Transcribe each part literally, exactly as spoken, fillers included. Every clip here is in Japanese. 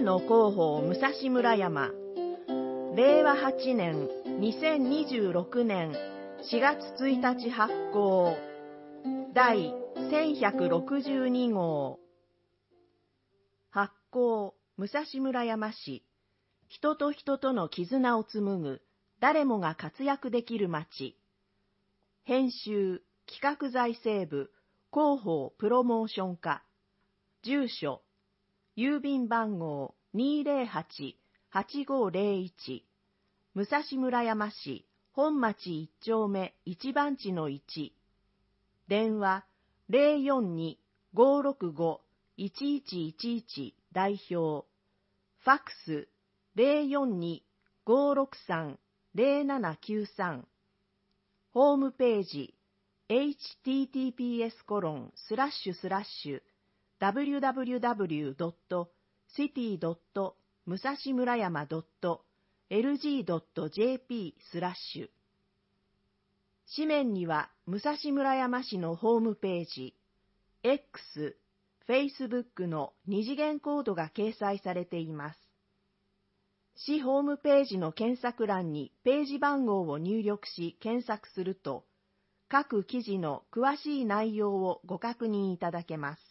の広報武蔵村山、れいわはちねんにせんにじゅうろくねんしがつついたち発行、第せんひゃくろくじゅうにごう。発行、武蔵村山市。人と人との絆を紡ぐ、誰もが活躍できる街。編集、企画財政部、広報プロモーション課。住所、郵便番号 にーぜろはち はちごーぜろいち、武蔵村山市本町いっちょうめいちばんちのいち。電話 ゼロよんに ごーろくご いちいちいちいち 代表。ファックス ゼロよんに ごーろくさん ゼロななきゅうさん。ホームページ エイチティーティーピーエスコロンスラッシュスラッシュダブリューダブリューダブリュードットシティドットむさしむらやまドットエルジードットジェーピースラッシュ。紙面には武蔵村山市のホームページ、X、Facebook の二次元コードが掲載されています。市ホームページの検索欄にページ番号を入力し検索すると、各記事の詳しい内容をご確認いただけます。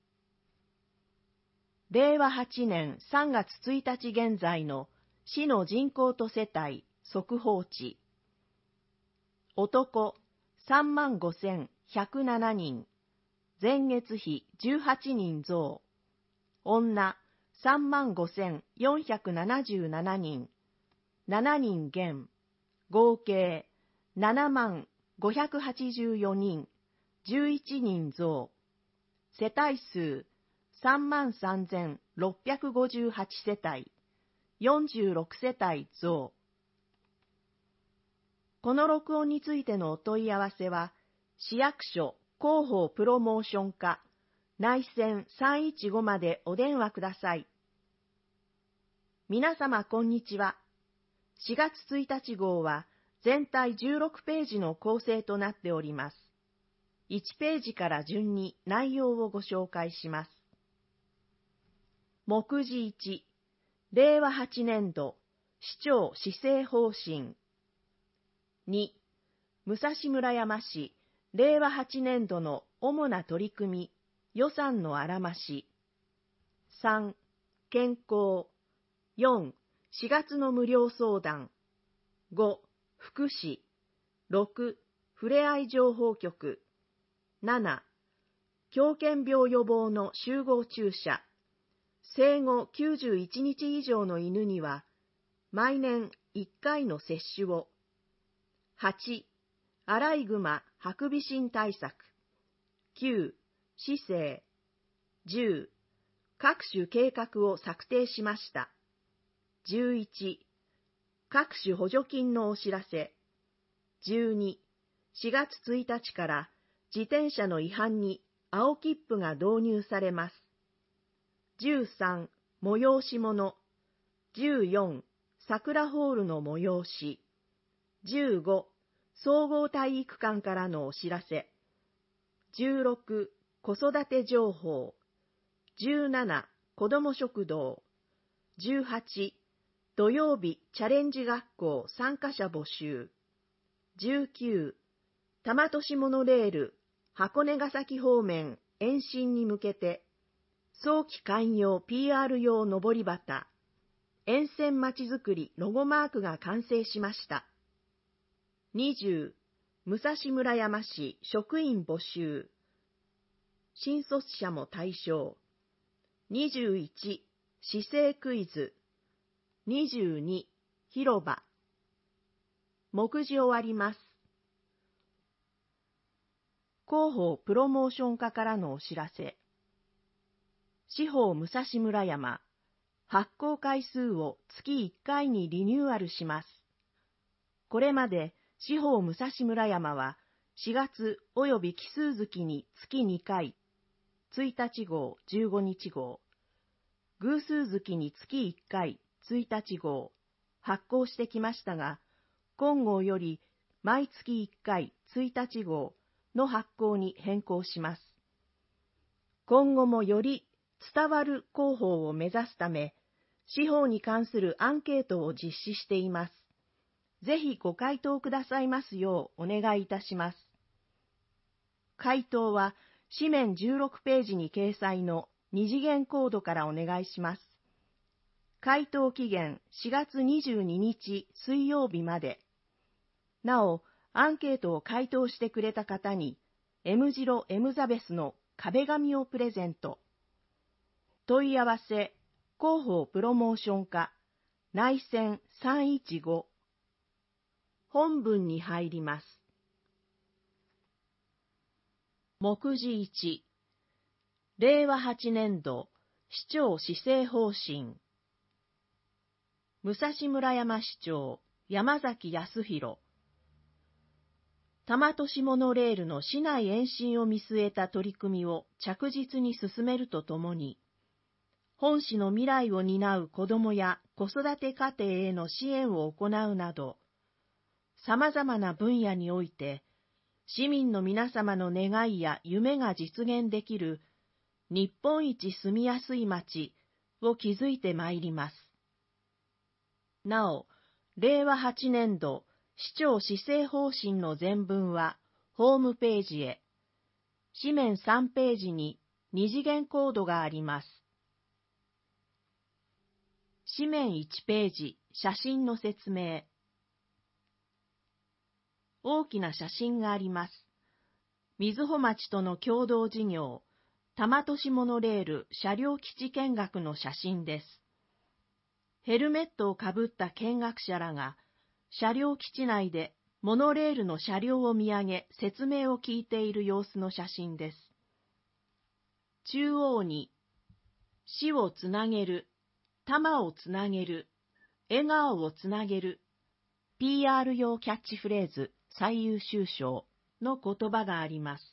れいわはちねんさんがつついたち現在の市の人口と世帯速報値。男さんまんごせんひゃくななにん、前月比じゅうはちにん増。女さんまんごせんよんひゃくななじゅうななにん、ななにん減。合計ななまんごひゃくはちじゅうよにん、じゅういちにん増。世帯数さんまんさんぜんろっぴゃくごじゅうはち世帯、よんじゅうろく世帯増。この録音についてのお問い合わせは、市役所広報プロモーション課内線さんいちごまでお電話ください。皆様こんにちは。しがつついたち号は全体じゅうろくページの構成となっております。いちページから順に内容をご紹介します。目次いち、れいわはちねんど市長施政方針。に、武蔵村山市れいわはちねんどの主な取り組み、予算のあらまし。さん、健康。よん、しがつの無料相談。ご、福祉。ろく、ふれあい情報局。なな、狂犬病予防の集合注射。生後きゅうじゅういちにち以上の犬には、毎年いっかいの接種を。はち、アライグマハクビシン対策。きゅう、市政。じゅう、各種計画を策定しました。じゅういち、各種補助金のお知らせ。じゅうに、しがつついたちから自転車の違反に青切符が導入されます。じゅうさん、催し物。じゅうよん、桜ホールの催し。じゅうご、総合体育館からのお知らせ。じゅうろく、子育て情報。じゅうなな、子ども食堂。じゅうはち、土曜日チャレンジ学校参加者募集。じゅうきゅう、多摩都市モノレール箱根ヶ崎方面延伸に向けて、早期開業 ピーアール 用のぼり旗、沿線まちづくりロゴマークが完成しました。にじゅう、武蔵村山市職員募集。新卒者も対象。にじゅういち、市政クイズ。にじゅうに、広場。目次終わります。広報プロモーション課からのお知らせ。市報武蔵村山、発行回数を月いっかいにリニューアルします。これまで市報武蔵村山はしがつおよび奇数月に月にかい、ついたち号、じゅうごにち号、偶数月に月いっかい、ついたち号、発行してきましたが、今号より毎月いっかい、ついたち号の発行に変更します。今後もより伝わる広報を目指すため、 司法に関するアンケートを実施しています。ぜひご回答くださいますようお願いいたします。回答は紙面じゅうろくページに掲載の二次元コードからお願いします。回答期限しがつにじゅうににち水曜日まで。なお、アンケートを回答してくれた方に、M 字路エムザベスの壁紙をプレゼント。問い合わせ、広報プロモーション課、内線さんいちご。本文に入ります。目次いち、れいわはちねんど市長施政方針。武蔵村山市長、山崎康弘。多摩都市モノレールの市内延伸を見据えた取り組みを着実に進めるとともに、本市の未来を担う子どもや子育て家庭への支援を行うなど、様々な分野において、市民の皆様の願いや夢が実現できる日本一住みやすい街を築いてまいります。なお、れいわはちねんど市長施政方針の全文はホームページへ、紙面さんページに二次元コードがあります。紙面いちページ、写真の説明。大きな写真があります。瑞穂町との共同事業、多摩都市モノレール車両基地見学の写真です。ヘルメットをかぶった見学者らが、車両基地内でモノレールの車両を見上げ説明を聞いている様子の写真です。中央に、市をつなげる、多摩をつなげる、笑顔をつなげる、ピーアール 用キャッチフレーズ最優秀賞の言葉があります。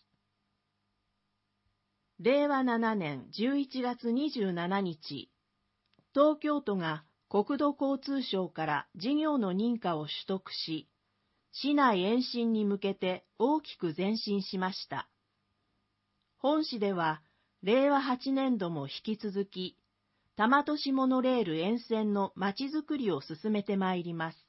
れいわななねんじゅういちがつにじゅうしちにち、東京都が国土交通省から事業の認可を取得し、市内延伸に向けて大きく前進しました。本市では、れいわはちねんども引き続き、多摩都市モノレール沿線のまちづくりを進めてまいります。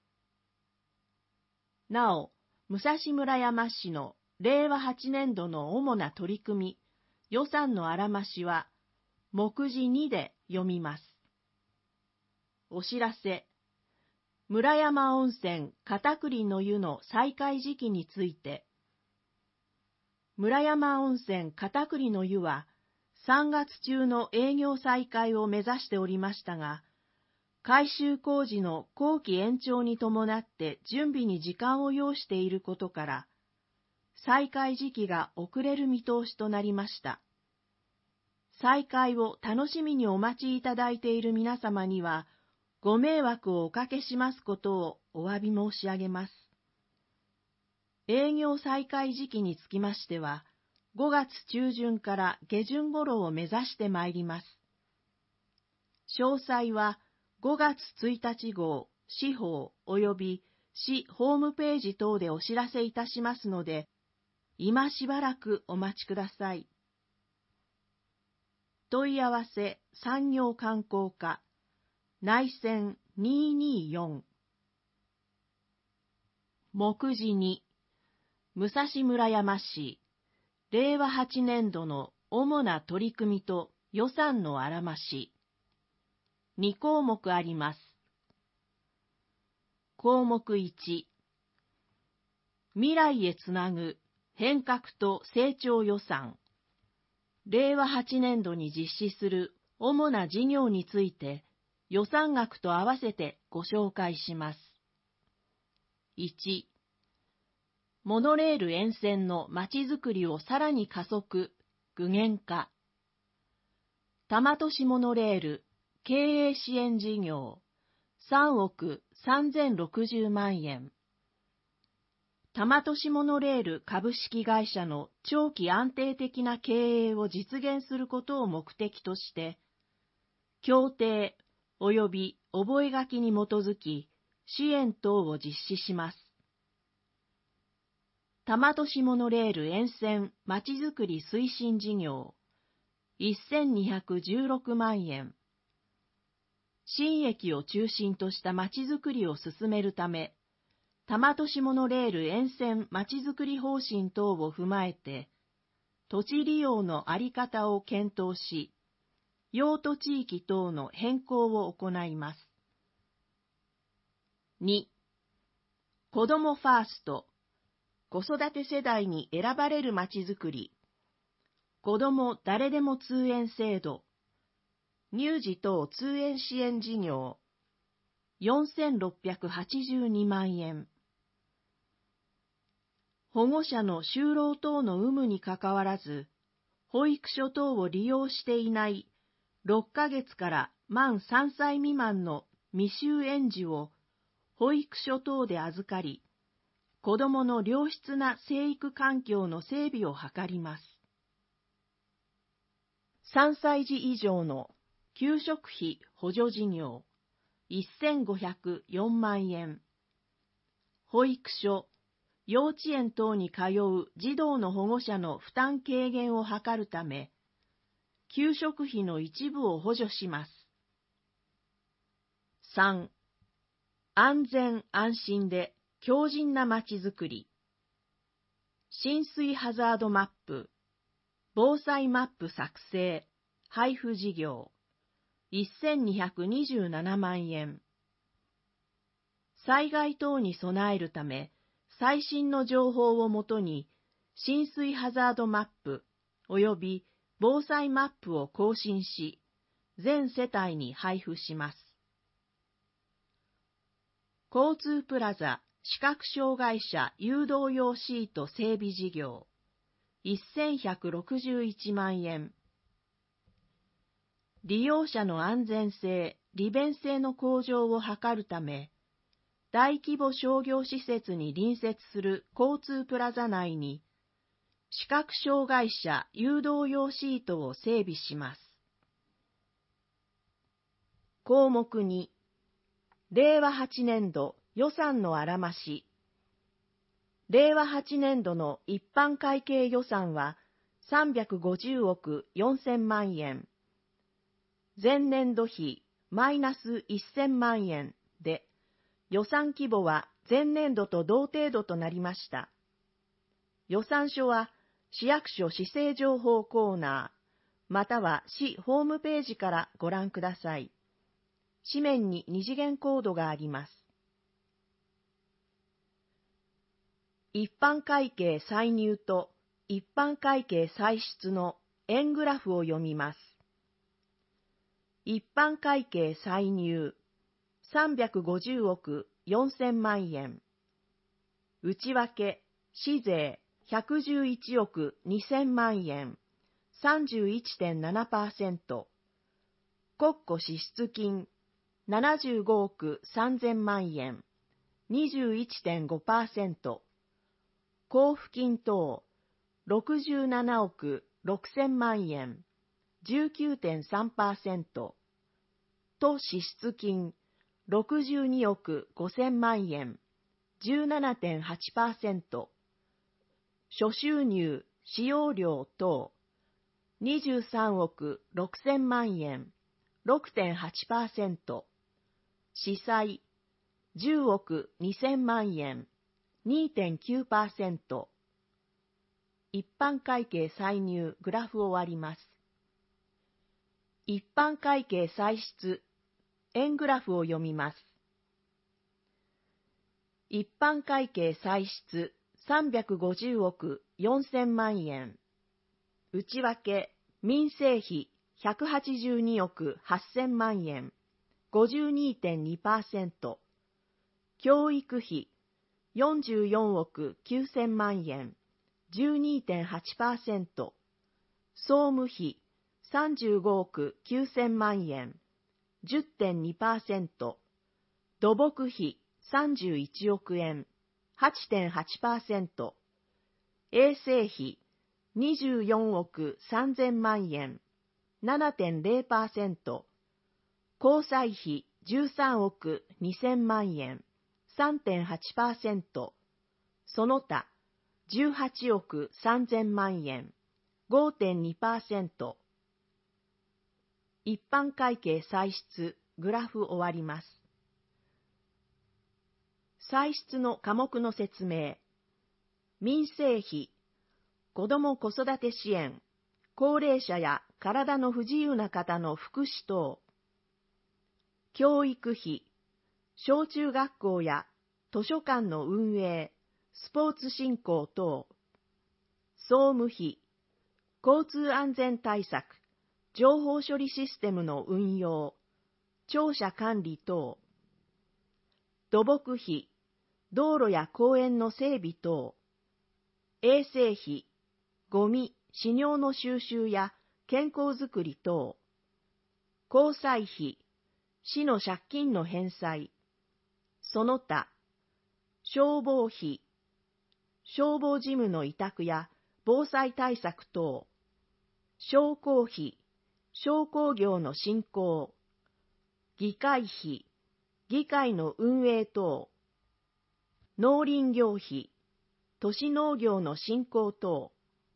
なお、武蔵村山市のれいわはちねんどの主な取り組み、予算のあらましは、目次にで読みます。お知らせ。村山温泉片栗の湯の再開時期について、村山温泉片栗の湯はさんがつちゅうの営業再開を目指しておりましたが、改修工事の工期延長に伴って準備に時間を要していることから、再開時期が遅れる見通しとなりました。再開を楽しみにお待ちいただいている皆様には、ご迷惑をおかけしますことをお詫び申し上げます。営業再開時期につきましては、ごがつちゅうじゅんから下旬頃を目指してまいります。詳細はごがつついたち号、市報及び市ホームページ等でお知らせいたしますので、今しばらくお待ちください。問い合わせ産業観光課内線にーにーよん。目次に、武蔵村山市、れいわはちねんどの主な取り組みと予算のあらまし。にこうもくあります。項目いち、未来へつなぐ変革と成長予算。れいわはちねんどに実施する主な事業について、予算額と合わせてご紹介します。いち、モノレール沿線のまちづくりをさらに加速、具現化。多摩都市モノレール経営支援事業さんおくさんぜんろくじゅうまんえん。多摩都市モノレール株式会社の長期安定的な経営を実現することを目的として、協定及び覚書に基づき支援等を実施します。多摩都市モノレール沿線まちづくり推進事業せんにひゃくじゅうろくまんえん。 新駅を中心としたまちづくりを進めるため、多摩都市モノレール沿線まちづくり方針等を踏まえて、土地利用の在り方を検討し、用途地域等の変更を行います。に、子どもファースト、子育て世代に選ばれるまちづくり、子ども誰でも通園制度、乳児等通園支援事業、よんせんろっぴゃくはちじゅうにまんえん。保護者の就労等の有無にかかわらず、保育所等を利用していないろっかげつから満さんさい未満の未就園児を保育所等で預かり、子どもの良質な生育環境の整備を図ります。さんさい児以上の給食費補助事業、せんごひゃくよんまんえん。保育所、幼稚園等に通う児童の保護者の負担軽減を図るため、給食費の一部を補助します。さん、安全安心で強靭なまちづくり。浸水ハザードマップ、防災マップ作成、配布事業、せんにひゃくにじゅうななまんえん。災害等に備えるため、最新の情報をもとに、浸水ハザードマップ及び防災マップを更新し、全世帯に配布します。交通プラザ視覚障害者誘導用シート整備事業、せんひゃくろくじゅういちまんえん。利用者の安全性、利便性の向上を図るため、大規模商業施設に隣接する交通プラザ内に、視覚障害者誘導用シートを整備します。項目に、れいわはちねんど予算のあらまし。れいわはちねんどの一般会計予算はさんびゃくごじゅうおくよんせんまんえん。前年度比マイナスせんまんえんで、予算規模は前年度と同程度となりました。予算書は市役所市政情報コーナー、または市ホームページからご覧ください。紙面に二次元コードがあります。一般会計歳入と一般会計歳出の円グラフを読みます。一般会計歳入さんびゃくごじゅうおくよんせんまんえん。内訳市税ひゃくじゅういちおくにせんまんえん さんじゅういちてんななパーセント。国庫支出金ななじゅうごおくさんぜんまんえん にじゅういちてんごパーセント。交付金等ろくじゅうななおくろくせんまんえん じゅうきゅうてんさんパーセント。都支出金ろくじゅうにおくごせんまんえん じゅうななてんはちパーセント。諸収入使用料等にじゅうさんおくろくせんまんえん ろくてんはちパーセント。司債じゅうおくにせんまんえん にてんきゅうパーセント。一般会計歳入グラフを割ります。一般会計歳出円グラフを読みます。一般会計歳出さんびゃくごじゅうおくよんせんまんえん。内訳民生費ひゃくはちじゅうにおくはっせんまんえん ごじゅうにてんにパーセント。教育費よんじゅうよんおくきゅうせんまんえん じゅうにてんはちパーセント。総務費さんじゅうごおくきゅうせんまんえん じゅってんにパーセント。土木費さんじゅういちおくえん はちてんはちパーセント。衛生費にじゅうよんおくさんぜんまんえん ななてんぜろパーセント。交際費じゅうさんおくにせんまんえん さんてんはちパーセント。その他じゅうはちおくさんぜんまんえん ごてんにパーセント。一般会計歳出グラフ終わります。歳出の科目の説明。民生費、子ども子育て支援、高齢者や体の不自由な方の福祉等。教育費、小中学校や図書館の運営、スポーツ振興等。総務費、交通安全対策、情報処理システムの運用、庁舎管理等。土木費、道路や公園の整備等。衛生費、ゴミ、飼料の収集や健康づくり等。交際費、市の借金の返済。その他、消防費、消防事務の委託や防災対策等。商工費、商工業の振興。議会費、議会の運営等。農林業費、都市農業の振興等。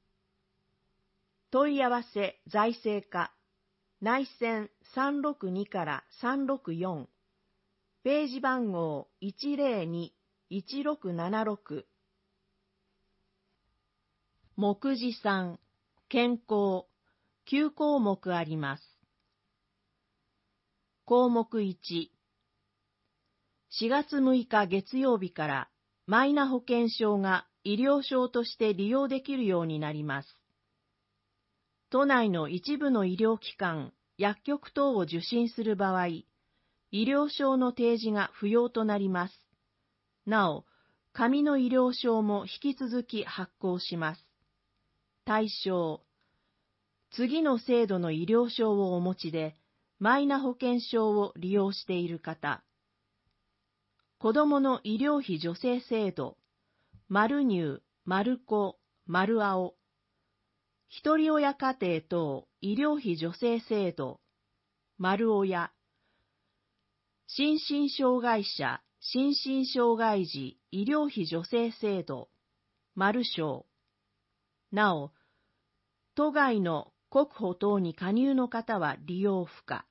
問い合わせ財政課、内線さんろくにからさんろくよん、ページ番号 いちゼロにいちろくななろく。目次さん、健康、きゅう項目あります。項目いち、しがつむいか月曜日からマイナ保険証が医療証として利用できるようになります。都内の一部の医療機関、薬局等を受診する場合、医療証の提示が不要となります。なお、紙の医療証も引き続き発行します。対象、次の制度の医療証をお持ちで、マイナ保険証を利用している方、子どもの医療費助成制度、マル乳、マルコ、マルアオ、ひとり親家庭等医療費助成制度、マルオヤ、心身障害者、心身障害児医療費助成制度、マルショー。なお、都外の国保等に加入の方は利用不可。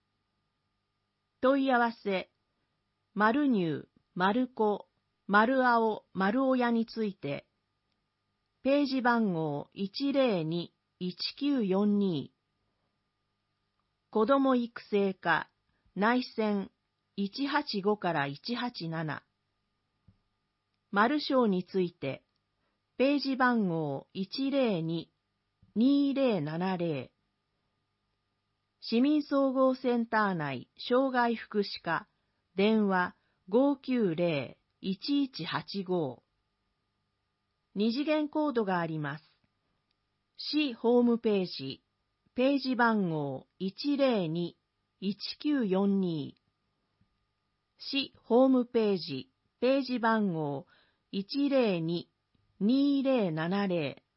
問い合わせ、マル乳、マルコ、マルアオ、マルオヤについて、ページ番号 いちゼロにいちきゅうよんに、子ども育成課、内線いちはちごからいちはちなな、マルショーについて、ページ番号 いちゼロににゼロななゼロ、市民総合センター内障害福祉課、電話ごーきゅうゼロいちいちはちご。二次元コードがあります。市ホームページ、ページ番号 いちゼロにいちきゅうよんに、市ホームページ、ページ番号 いちゼロににゼロななゼロ。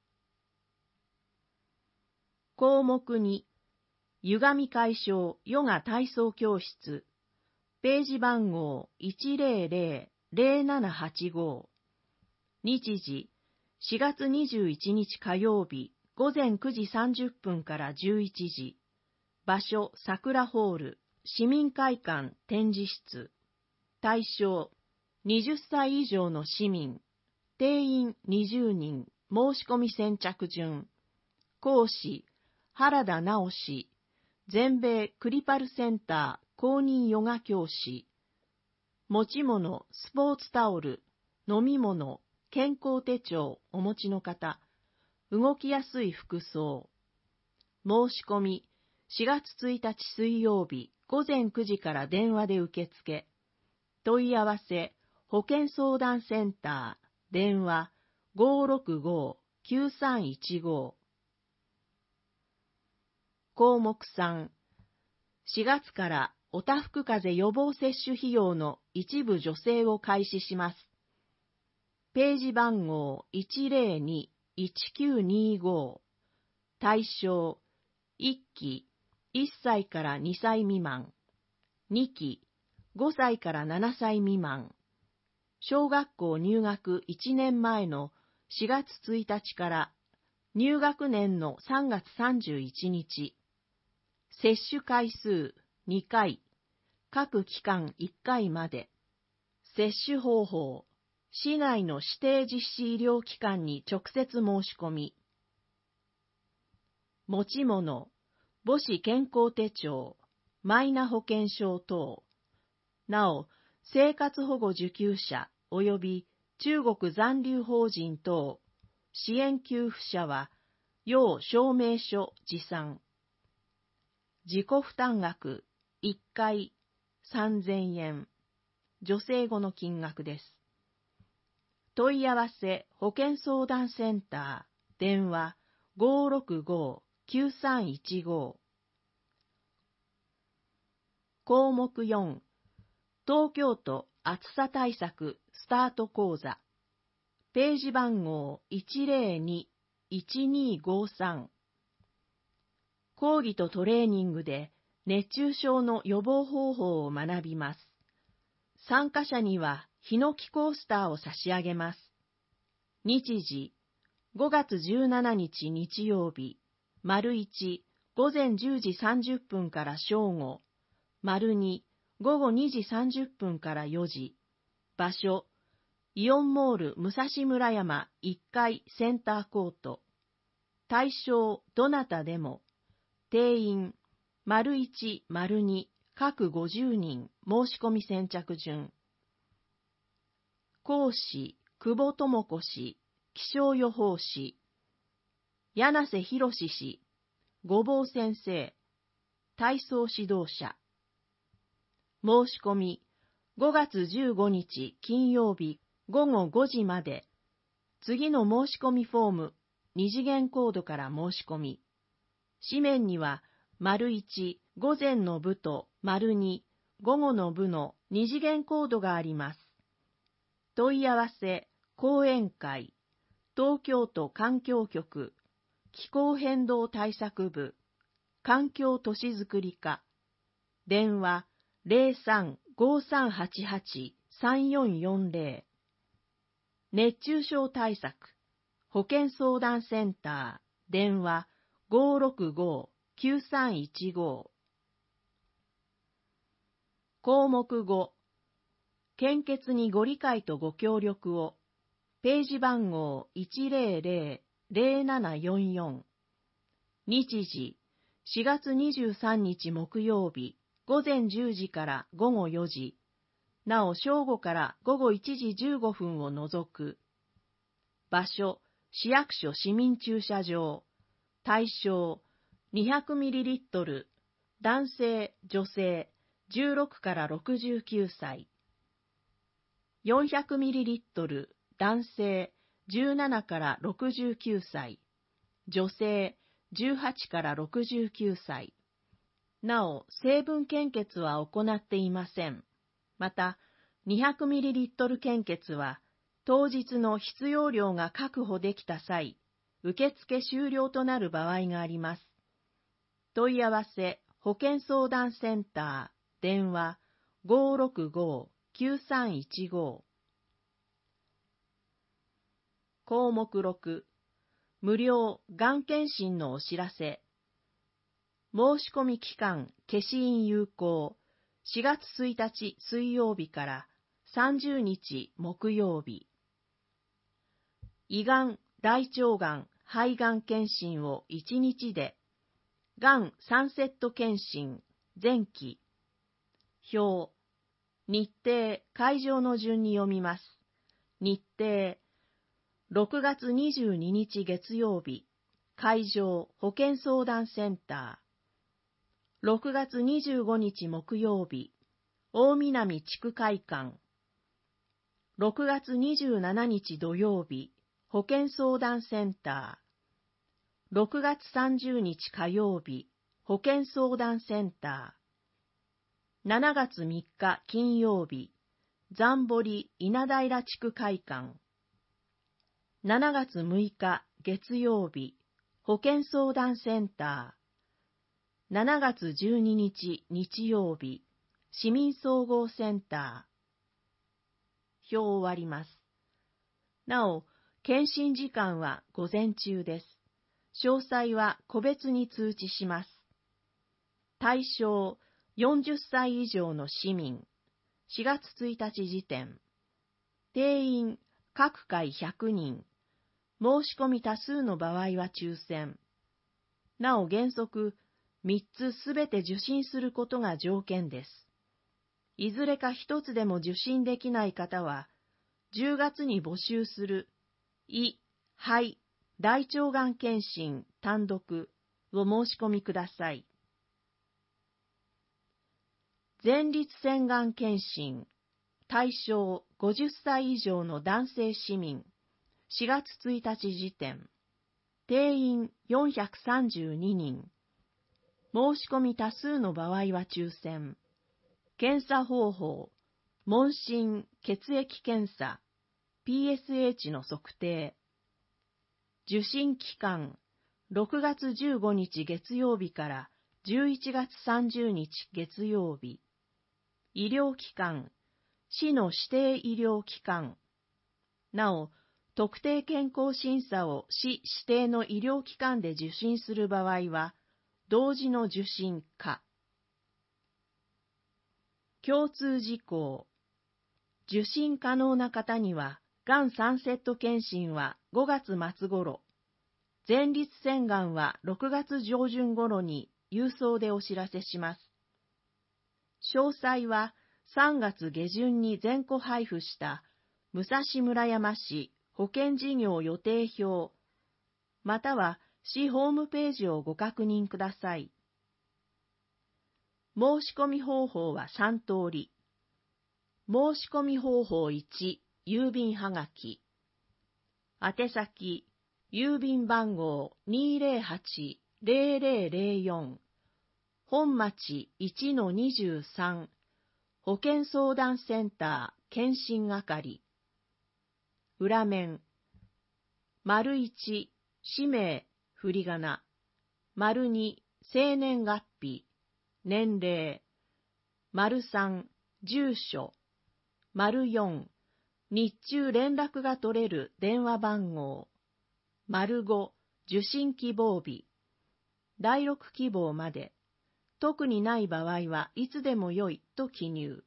項目に、歪み解消ヨガ体操教室、ページ番号 いちゼロゼロゼロななはちご。日時、しがつにじゅういちにち火曜日、ごぜんくじさんじゅっぷんからじゅういちじ。場所、桜ホール、市民会館展示室。対象、はたち以上の市民。定員にじゅうにん、申し込み先着順。講師、原田直氏。全米クリパルセンター公認ヨガ教師。持ち物、スポーツタオル、飲み物、健康手帳お持ちの方、動きやすい服装。申し込み、しがつついたち水曜日ごぜんくじから電話で受付。問い合わせ、保健相談センター、電話ごーろくごーきゅうさんいちご。項目さん、しがつからおたふくかぜ予防接種費用の一部助成を開始します。ページ番号 いちゼロにいちきゅうにご。対象、いっき、いっさいからにさい未満。にき、ごさいからななさい未満。小学校入学いちねんまえのしがつついたちから入学年のさんがつさんじゅういちにち。接種回数にかい。 各期間いっかいまで。接種方法、市内の指定実施医療機関に直接申し込み。持ち物、母子健康手帳、マイナ保険証等。なお、生活保護受給者及び中国残留邦人等、支援給付者は、要証明書持参。自己負担額いっかいさんぜんえん。助成後の金額です。問い合わせ保健相談センター、電話 ごーろくごーきゅうさんいちご。項目よん、東京都暑さ対策スタート講座。ページ番号 いちぜろにーいちにーごさん。講義とトレーニングで熱中症の予防方法を学びます。参加者にはヒノキコースターを差し上げます。日時、ごがつじゅうしちにち日曜日、丸いち、午前じゅうじさんじゅっぷんから正午、丸に、午後にじさんじゅっぷんからよじ、場所、イオンモール武蔵村山いっかいセンターコート、対象どなたでも、定員、丸いち、丸に、各ごじゅうにん、申し込み先着順。講師、久保智子氏、気象予報士、柳瀬博氏、ごぼう先生、体操指導者。申し込み、ごがつじゅうごにち金曜日ごごごじまで。次の申し込みフォーム、二次元コードから申し込み。紙面には、丸いち、午前の部と丸に、午後の部の二次元コードがあります。問い合わせ、講演会、東京都環境局、気候変動対策部、環境都市づくり課、電話 ゼロさん ごーさんはちはち さんよんよんゼロ。熱中症対策、保健相談センター、電話 ごーろくごーきゅうさんいちご。項目ご、献血にご理解とご協力を、ページ番号 いちぜろぜろぜろななよんよん。日時、しがつにじゅうさんにち木曜日、午前じゅうじから午後よじ、なお正午から午後いちじじゅうごふんを除く。場所、市役所市民駐車場。対象、にひゃくミリリットル、男性、女性、じゅうろくからろくじゅうきゅうさい。よんひゃくミリリットル、男性、じゅうななからろくじゅうきゅうさい。女性、じゅうはちからろくじゅうきゅうさい。なお、成分献血は行っていません。また、にひゃくミリリットル献血は、当日の必要量が確保できた際、受付終了となる場合があります。問い合わせ、保健相談センター、電話 ごーろくごーきゅうさんいちご。項目ろく、無料がん検診のお知らせ。申し込み期間、消印有効、しがつついたち水曜日からさんじゅうにち木曜日。胃がん、大腸がん、肺がん検診をいちにちで、がんさんセット検診、前期。表、日程、会場の順に読みます。日程、ろくがつにじゅうににち月曜日、会場、保健相談センター。ろくがつにじゅうごにち木曜日、大南地区会館。ろくがつにじゅうしちにち土曜日、保健相談センター。ろくがつさんじゅうにち火曜日、保健相談センター。しちがつみっか金曜日、残堀稲平地区会館。しちがつむいか月曜日、保健相談センター。しちがつじゅうににち日曜日、市民総合センター。表を終わります。なお、検診時間は午前中です。詳細は個別に通知します。対象、 よんじゅっさい以上の市民、しがつついたち時点、定員各回ひゃくにん、申し込み多数の場合は抽選。なお原則、みっつすべて受診することが条件です。いずれかひとつでも受診できない方は、じゅうがつに募集する胃、肺、大腸がん検診単独を申し込みください。前立腺がん検診対象ごじゅっさい以上の男性市民、しがつついたち時点、定員よんひゃくさんじゅうににん、申し込み多数の場合は抽選。検査方法、問診血液検査、ピーエスエイチ の測定。受診期間、ろくがつじゅうごにち月曜日からじゅういちがつさんじゅうにち月曜日。医療機関、市の指定医療機関。なお、特定健康審査を市指定の医療機関で受診する場合は、同時の受診か。共通事項。受診可能な方には、がんさんセット検診はごがつまつ頃、前立腺がんはろくがつじょうじゅん頃に郵送でお知らせします。詳細はさんがつげじゅんに全戸配布した武蔵村山市保健事業予定表、または市ホームページをご確認ください。申し込み方法はさんとおり。申し込み方法いち、郵便はがき。宛先、郵便番号 にーぜろはち ぜろぜろぜろよん、本町 いちのにじゅうさん、保健相談センター検診係。裏面、丸いち、氏名、振り仮名。丸に、生年月日、年齢。丸さん、住所。丸よん、日中連絡が取れる電話番号。丸ご、受診希望日。だいろく希望まで。特にない場合はいつでもよいと記入。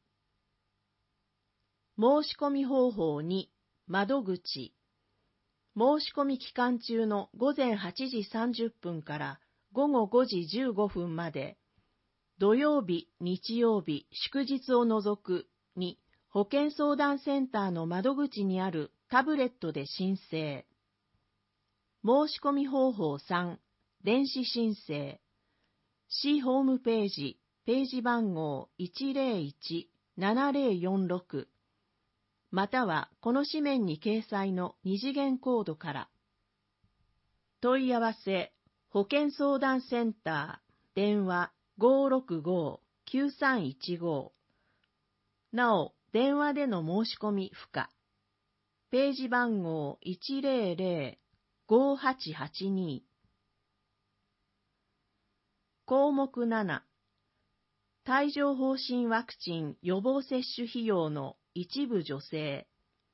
申し込み方法に、窓口。申し込み期間中のごぜんはちじさんじゅっぷんからごごごじじゅうごふんまで、土曜日、日曜日、祝日を除くに、保健相談センターの窓口にあるタブレットで申請。申し込み方法さん、電子申請。市ホームページ、ページ番号 いちぜろいち ななぜろよんろく、またはこの紙面に掲載の二次元コードから。問い合わせ、保健相談センター、電話 ごーろくごーきゅうさんいちご。なお、電話での申し込み不可。ページ番号 いちぜろぜろ ごーはちはちに。項目なな、帯状疱疹ワクチン予防接種費用の一部助成。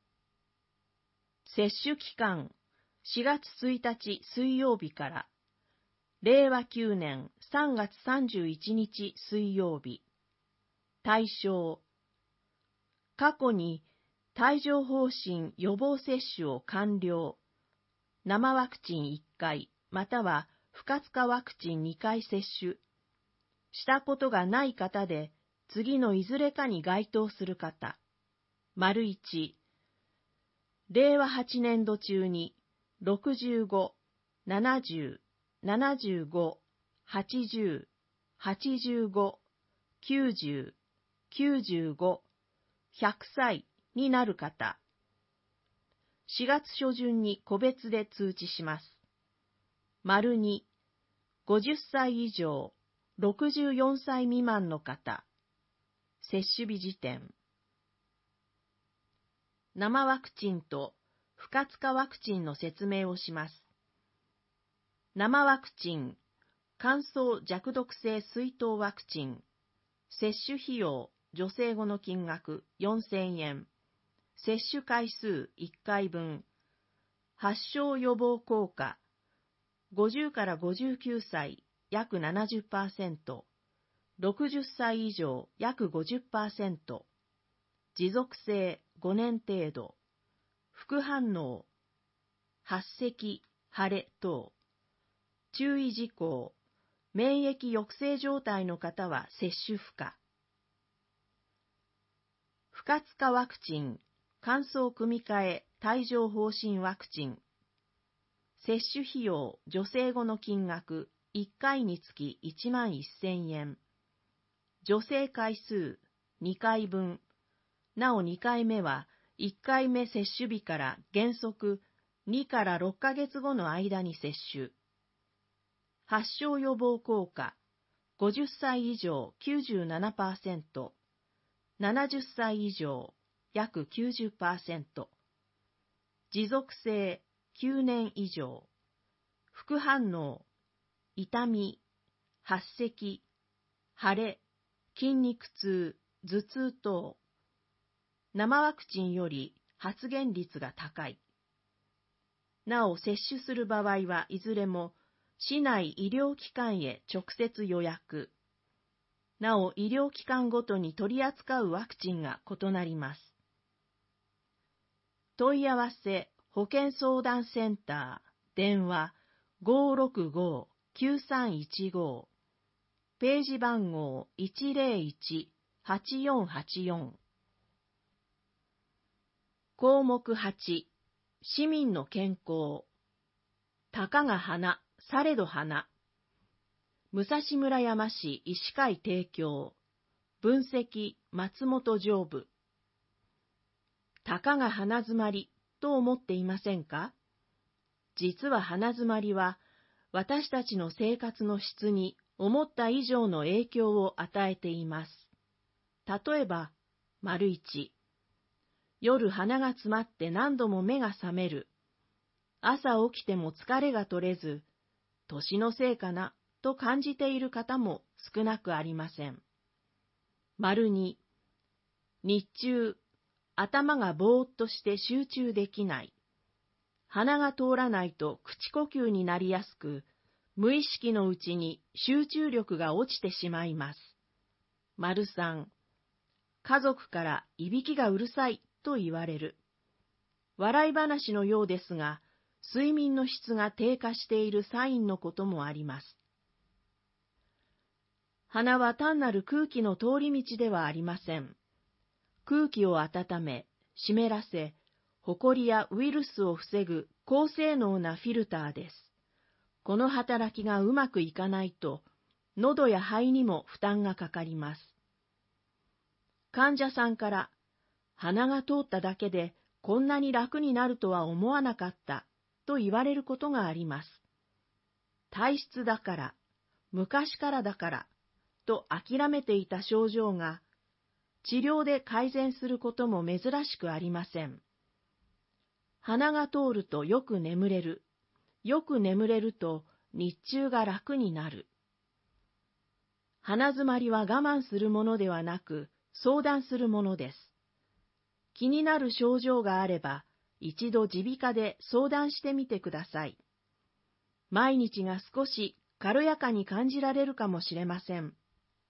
接種期間、しがつついたち水曜日から、れいわきゅうねんさんがつさんじゅういちにち水曜日。対象、過去に帯状疱疹予防接種を完了、生ワクチンいっかい、または不活化ワクチンにかい接種したことがない方で、次のいずれかに該当する方。丸いち、れいわはちねんど中にろくじゅうご、ななじゅう、ななじゅうご、はちじゅう、はちじゅうご、きゅうじゅう、きゅうじゅうご、ひゃくさいになる方。しがつしょじゅんに個別で通知します。丸に、ごじゅっさい以上、ろくじゅうよんさい未満の方。接種日時点。生ワクチンと不活化ワクチンの説明をします。生ワクチン、乾燥弱毒性水痘ワクチン、接種費用、助成後の金額よんせんえん、接種回数いっかいぶん、発症予防効果、ごじゅうからごじゅうきゅうさい約 ななじゅっパーセント、 ろくじゅっさい以上約 ごじゅっパーセント、持続性ごねん程度、副反応、発咳、腫れ等、注意事項、免疫抑制状態の方は接種不可。不活化ワクチン、乾燥組み換え帯状疱疹ワクチン。接種費用、助成後の金額、いっかいにつきいちまんせんえん。助成回数、にかいぶん。なおにかいめはいっかいめ接種日から原則にからろっかげつごの間に接種。発症予防効果、ごじゅっさい以上 きゅうじゅうななパーセント、ななじゅっさい以上約 きゅうじゅっパーセント、持続性きゅうねん以上、副反応、痛み、発咳、腫れ、筋肉痛、頭痛等、生ワクチンより発現率が高い。なお、接種する場合はいずれも市内医療機関へ直接予約。なお、医療機関ごとに取り扱うワクチンが異なります。問い合わせ、保健相談センター、電話 ごーろくごーきゅうさんいちご、ページ番号 いちぜろいちはちよんはちよん。項目はち、市民の健康。たかが花、されど花。武蔵村山市医師会提供。分析、松本常部。たかが鼻づまりと思っていませんか？実は鼻づまりは、私たちの生活の質に思った以上の影響を与えています。例えば、丸一、夜鼻が詰まって何度も目が覚める。朝起きても疲れが取れず、年のせいかなと感じている方も少なくありません。丸二、日中、頭がぼーっとして集中できない。鼻が通らないと口呼吸になりやすく、無意識のうちに集中力が落ちてしまいます。丸三、家族からいびきがうるさいと言われる。笑い話のようですが、睡眠の質が低下しているサインのこともあります。鼻は単なる空気の通り道ではありません。空気を温め、湿らせ、ほこりやウイルスを防ぐ高性能なフィルターです。この働きがうまくいかないと、喉や肺にも負担がかかります。患者さんから、鼻が通っただけでこんなに楽になるとは思わなかったと言われることがあります。体質だから、昔からだから、と諦めていた症状が、治療で改善することも珍しくありません。鼻が通るとよく眠れる。よく眠れると日中が楽になる。鼻づまりは我慢するものではなく相談するものです。気になる症状があれば一度耳鼻科で相談してみてください。毎日が少し軽やかに感じられるかもしれません。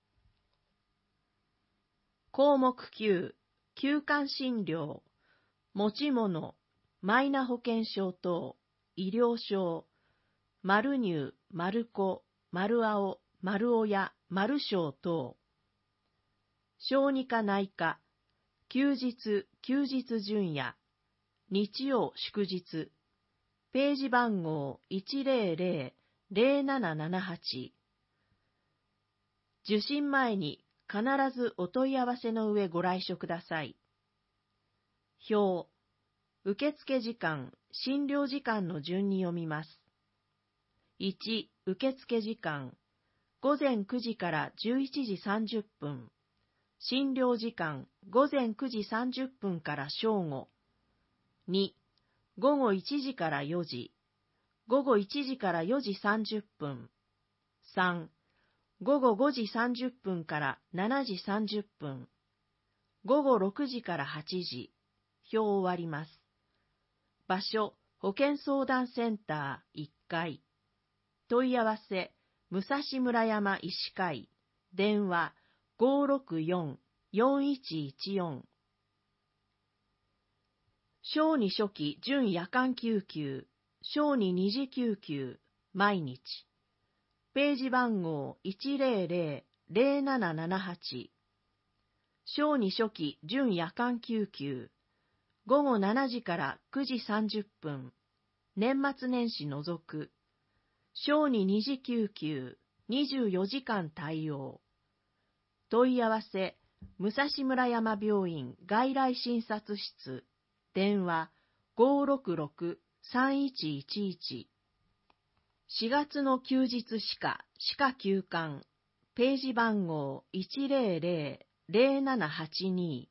項目きゅう、休館診療、持ち物、マイナ保険証等、医療証、丸乳、丸子、丸青、丸親、丸小等、小児科内科、休日、休日準夜、日曜祝日、ページ番号 いちぜろぜろぜろななななはち。受診前に必ずお問い合わせの上ご来所ください。表、受付時間、診療時間の順に読みます。いち、受付時間、ごぜんくじからじゅういちじさんじゅっぷん。診療時間、ごぜんくじさんじゅっぷんから正午。に、ごごいちじからよじ。ごごいちじからよじさんじゅっぷん。さん、ごごごじさんじゅっぷんからしちじさんじゅっぷん。ごごろくじからはちじ。表を終わります。場所、保健相談センターいっかい。問い合わせ、武蔵村山医師会。 電話 ごーろくよん よんいちいちよん。小児初期準夜間救急、小児二次救急、毎日。ページ番号 いちぜろぜろ ぜろななななはち。小児初期準夜間救急、ごごしちじからくじさんじゅっぷん、年末年始除く。小児二次救急、にじゅうよじかん対応。問い合わせ、武蔵村山病院外来診察室、電話 ごーろくろく さんいちいちいち。しがつの休日歯科、歯科休館、ページ番号 いちぜろぜろ ぜろななはちに。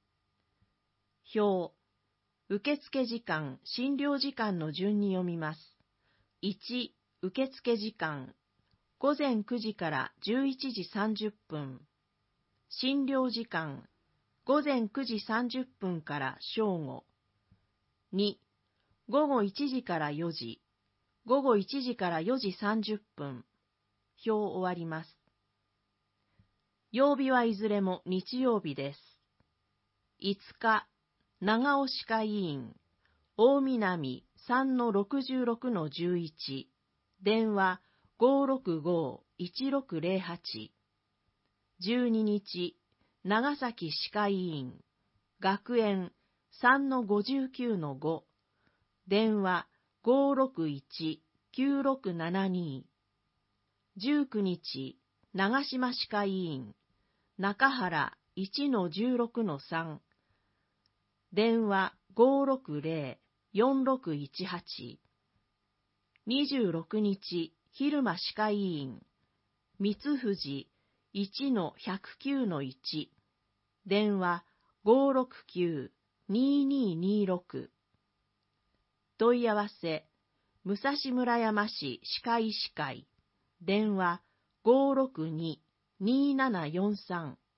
表、受付時間、診療時間の順に読みます。いち、受付時間、ごぜんくじからじゅういちじさんじゅっぷん。診療時間、ごぜんくじさんじゅっぷんから正午。に、ごごいちじからよじ、ごごいちじからよじさんじゅっぷん。表終わります。曜日はいずれも日曜日です。いつか、長尾歯科医院、大南 さんのろくじゅうろくのじゅういち、電話 ごーろくご いちろくぜろはち。じゅうににち、長崎歯科医院、学園 さんのごじゅうきゅうのご、電話 ごーろくいち きゅうろくななに。じゅうくにち、長島歯科医院、中原 いちのじゅうろくのさん、電話 ごーろくぜろ よんろくいちはち。にじゅうろくにち、蛭間歯科医院、三藤 いちのひゃくきゅうのいち、電話 ごーろくきゅう にーにーにーろく。問い合わせ、武蔵村山市歯科医師会、電話 ごーろくに にーななよんさん。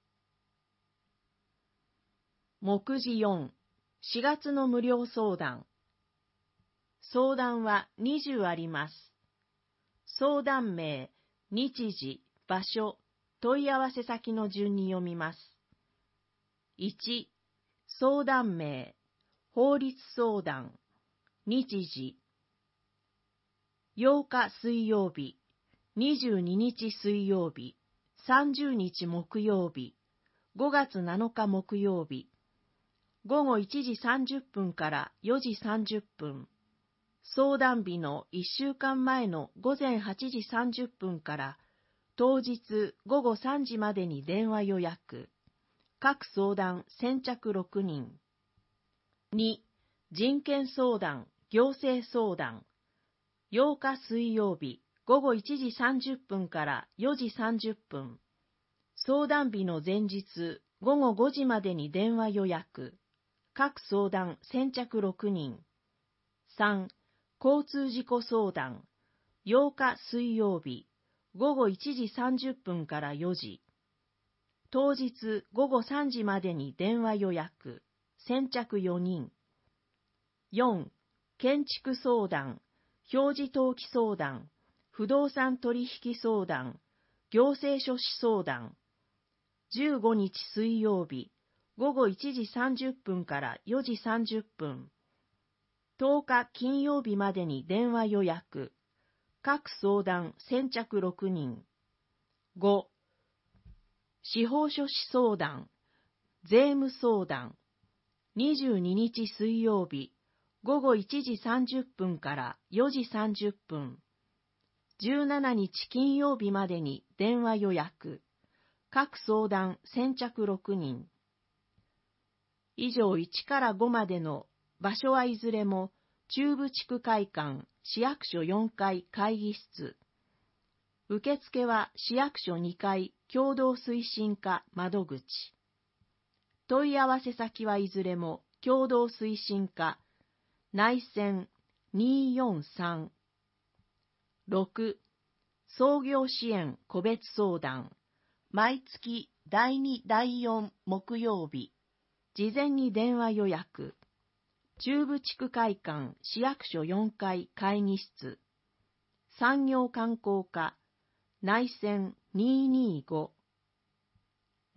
目次よん、しがつの無料相談。相談はにじゅうあります。相談名、日時、場所、問い合わせ先の順に読みます。いち、相談名、法律相談、日時。ようか水曜日、にじゅうににち水曜日、さんじゅうにち木曜日、ごがつなのか木曜日、ごごいちじさんじゅっぷんからよじさんじゅっぷん、相談日のいっしゅうかんまえのごぜんはちじさんじゅっぷんから当日ごごさんじまでに電話予約。各相談先着ろくにん。に、人権相談、行政相談。ようか水曜日ごごいちじさんじゅっぷんからよじさんじゅっぷん。相談日の前日ごごごじまでに電話予約。各相談先着ろくにん。さん、交通事故相談。ようか水曜日ごごいちじさんじゅっぷんからよじ。当日ごごさんじまでに電話予約。先着よにん。よん、建築相談、表示登記相談、不動産取引相談、行政書士相談。じゅうごにち水曜日ごごいちじさんじゅっぷんからよじさんじゅっぷん。とおか金曜日までに電話予約。各相談先着ろくにん。ご、司法書士相談、税務相談。にじゅうににち水曜日ごごいちじさんじゅっぷんからよじさんじゅっぷん。じゅうしちにち金曜日までに電話予約。各相談先着ろくにん。以上いちからごまでの場所はいずれも中部地区会館市役所よんかい会議室。受付は市役所にかい共同推進課窓口。問い合わせ先はいずれも共同推進課内線にーよんさん。ろく、創業支援個別相談。毎月だいにだいよん木曜日。事前に電話予約。中部地区会館市役所よんかい会議室。産業観光課内線にーにーご。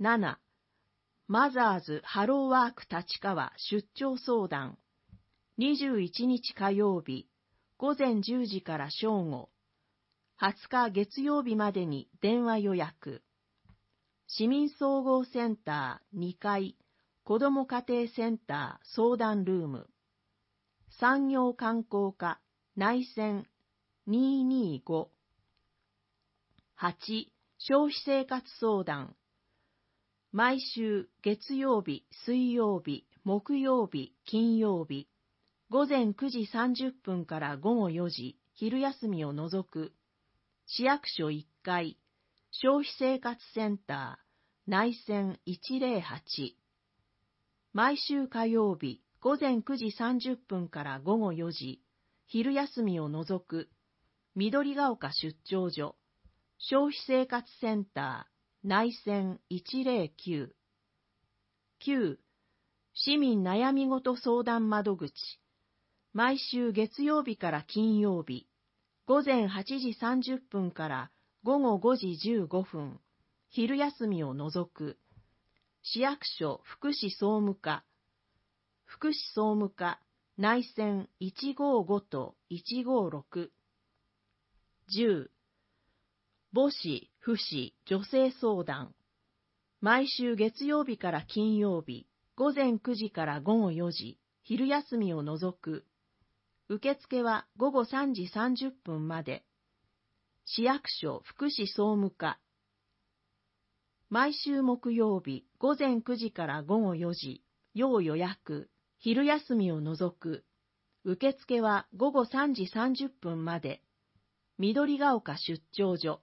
なな、マザーズハローワーク立川出張相談。にじゅういちにち火曜日、ごぜんじゅうじから正午。はつか月曜日までに電話予約。市民総合センターにかい、子ども家庭センター相談ルーム。産業観光課内線にーにーご。はち、消費生活相談。毎週月曜日、水曜日、木曜日、金曜日、ごぜんくじさんじゅっぷんからごごよじ、昼休みを除く、市役所いっかい、消費生活センター、内線いちぜろはち。毎週火曜日、ごぜんくじさんじゅっぷんからごごよじ、昼休みを除く、緑が丘出張所、消費生活センター、内線いちぜろきゅう。きゅう、市民悩みごと相談窓口。毎週月曜日から金曜日、ごぜんはちじさんじゅっぷんからごごごじじゅうごふん、昼休みを除く、市役所福祉総務課、福祉総務課、内線いちごごといちごろく。じゅう、母子、父子、女性相談。毎週月曜日から金曜日、ごぜんくじからごごよじ、昼休みを除く。受付はごごさんじさんじゅっぷんまで。市役所福祉総務課。毎週木曜日、ごぜんくじからごごよじ、要予約、昼休みを除く。受付はごごさんじさんじゅっぷんまで。緑が丘出張所。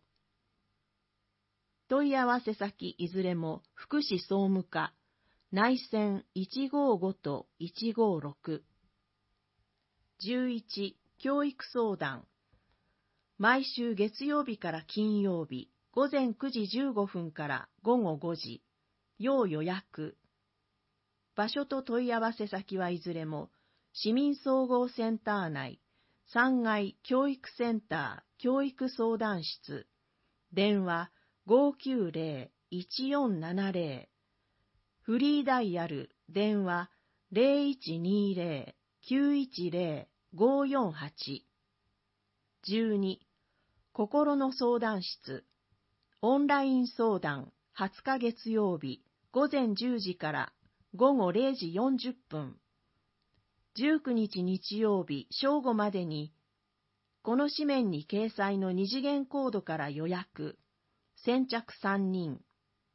問い合わせ先いずれも福祉総務課、内線いちごごといちごろく。じゅういち、教育相談。毎週月曜日から金曜日、ごぜんくじじゅうごふんからごごごじ、要予約。場所と問い合わせ先はいずれも、市民総合センター内、さんがい教育センター教育相談室。電話ごきゅうぜろいちよんななぜろ。フリーダイヤル電話ゼロいちにゼロ きゅういちゼロ ごよんはち。じゅうに、心の相談室。オンライン相談はつか月曜日ごぜんじゅうじからごごれいじよんじゅっぷん。じゅうくにち日曜日正午までに、この紙面に掲載の二次元コードから予約。先着さんにん。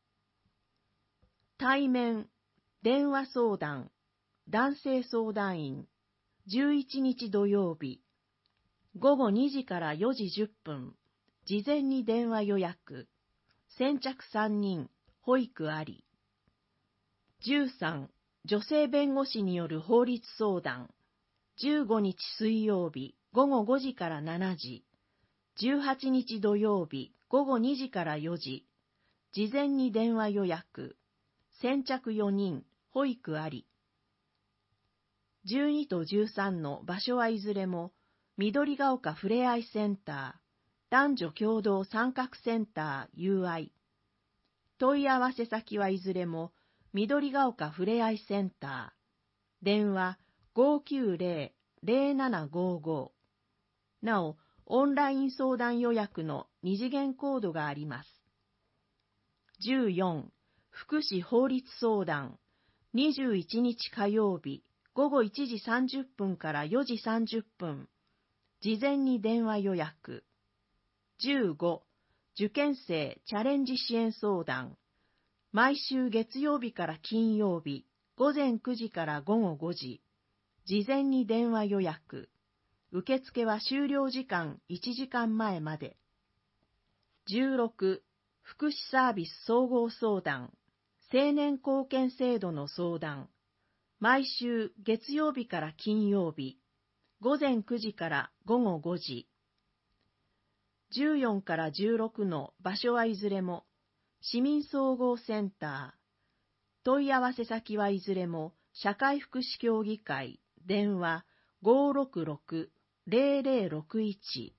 対面、電話相談、男性相談員、じゅういちにち土曜日、ごごにじからよじじゅっぷん、事前に電話予約、先着さんにん、保育あり。じゅうさん、女性弁護士による法律相談、じゅうごにち水曜日、ごごごじからしちじ、じゅうはちにち土曜日、ごごにじからよじ、事前に電話予約、先着よにん、保育あり。じゅうにとじゅうさんの場所はいずれも、緑が丘ふれあいセンター、男女共同参画センター ユーアイ。問い合わせ先はいずれも、緑が丘ふれあいセンター、電話ごきゅうゼロ ゼロななごご。なお、オンライン相談予約の二次元コードがあります。じゅうよん、福祉法律相談。にじゅういちにち火曜日、ごごいちじさんじゅっぷんからよじさんじゅっぷん。事前に電話予約。じゅうご、受験生チャレンジ支援相談。毎週月曜日から金曜日、ごぜんくじからごごごじ。事前に電話予約。受付は終了時間いちじかんまえまで。じゅうろく、福祉サービス総合相談。青年貢献制度の相談。毎週月曜日から金曜日、ごぜんくじからごごごじ。じゅうよんからじゅうろくの場所はいずれも、市民総合センター。問い合わせ先はいずれも、社会福祉協議会、電話ごろくろく ゼロゼロろくいち。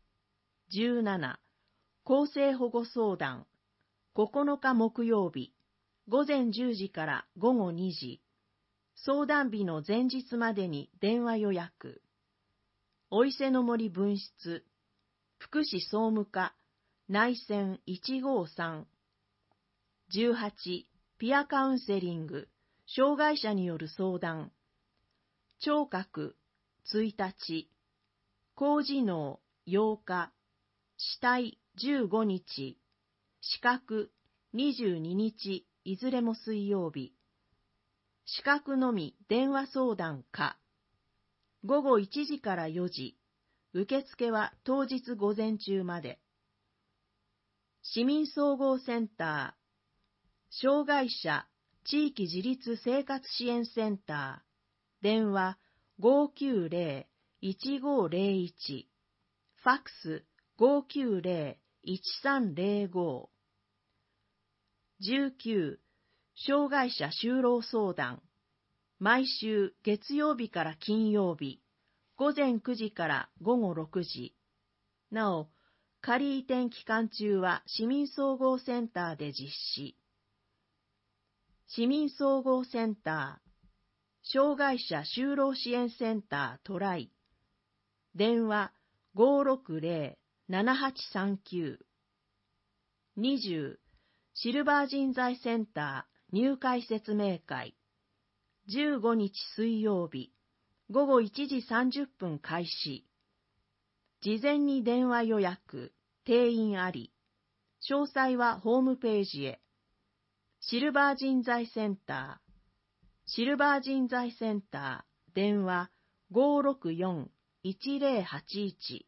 じゅうなな、厚生保護相談。ここのか木曜日、 ごぜんじゅうじからごごにじ、相談日の前日までに電話予約。お伊勢の森分室、福祉総務課、内線いちごさん。じゅうはち、ピアカウンセリング、障害者による相談。聴覚、いちにち、高次脳、ようか、死体じゅうごにち、視覚にじゅうににち、いずれも水曜日。視覚のみ電話相談か。ごごいちじからよじ、受付は当日午前中まで。市民総合センター、障害者地域自立生活支援センター、電話ごきゅうぜろ いちごぜろいち、ファックスごきゅうぜろ いちさんぜろご。じゅうきゅう、障害者就労相談、毎週月曜日から金曜日、ごぜんくじからごごろくじ。なお、仮移転期間中は市民総合センターで実施。市民総合センター、障害者就労支援センタートライ、電話ごろくぜろ ななはちさんきゅう。にじゅう、シルバー人材センター入会説明会、じゅうごにち水曜日、ごごいちじさんじゅっぷん開始。事前に電話予約、定員あり。詳細はホームページへ。シルバー人材センター、シルバー人材センター、電話ごろくよん いちぜろはちいち。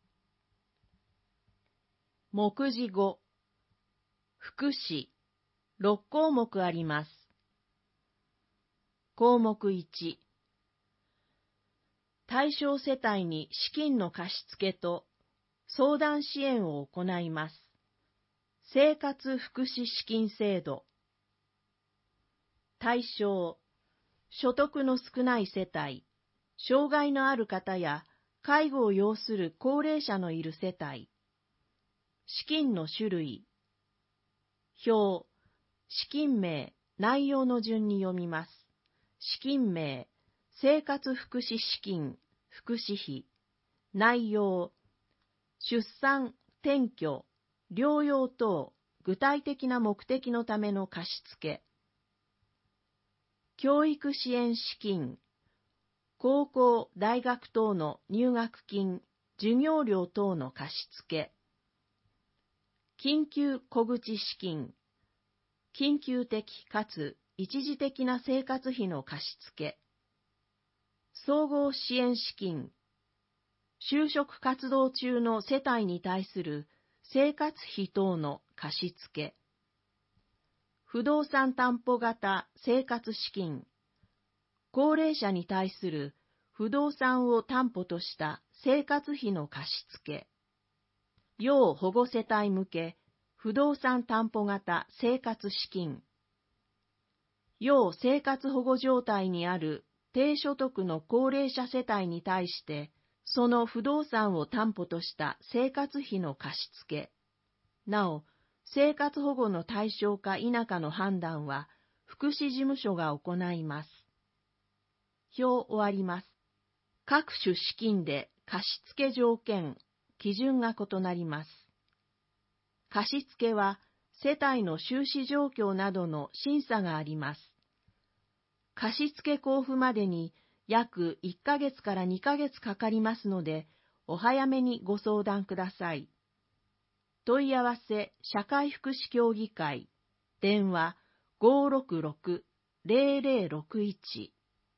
目次ご、福祉、ろっこうもくあります。項目いち、対象世帯に資金の貸付と相談支援を行います。生活福祉資金制度。対象、所得の少ない世帯、障害のある方や介護を要する高齢者のいる世帯。資金の種類。表、資金名、内容の順に読みます。資金名、生活福祉資金、福祉費。内容、出産、転居、療養等、具体的な目的のための貸付。教育支援資金、高校、大学等の入学金、授業料等の貸付。緊急小口資金、緊急的かつ一時的な生活費の貸付。総合支援資金、就職活動中の世帯に対する生活費等の貸付。不動産担保型生活資金、高齢者に対する不動産を担保とした生活費の貸付。要保護世帯向け不動産担保型生活資金。要生活保護状態にある低所得の高齢者世帯に対して、その不動産を担保とした生活費の貸付。なお、生活保護の対象か否かの判断は、福祉事務所が行います。表終わります。各種資金で貸付条件、基準が異なります。貸付は、世帯の収支状況などの審査があります。貸付交付までに約いっかげつからにかげつかかりますので、お早めにご相談ください。問い合わせ社会福祉協議会、電話ごろくろく ぜろぜろろくいち。